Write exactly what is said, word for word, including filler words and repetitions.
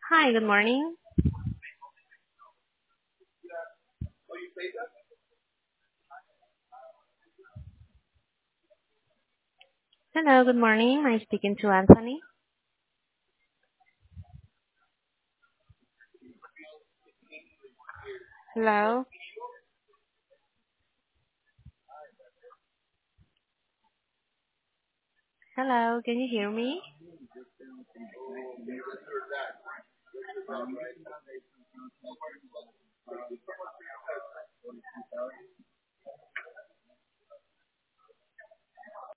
Hi, good morning. Hello, good morning. Am I speaking to Anthony? Hello? Hello, can you hear me?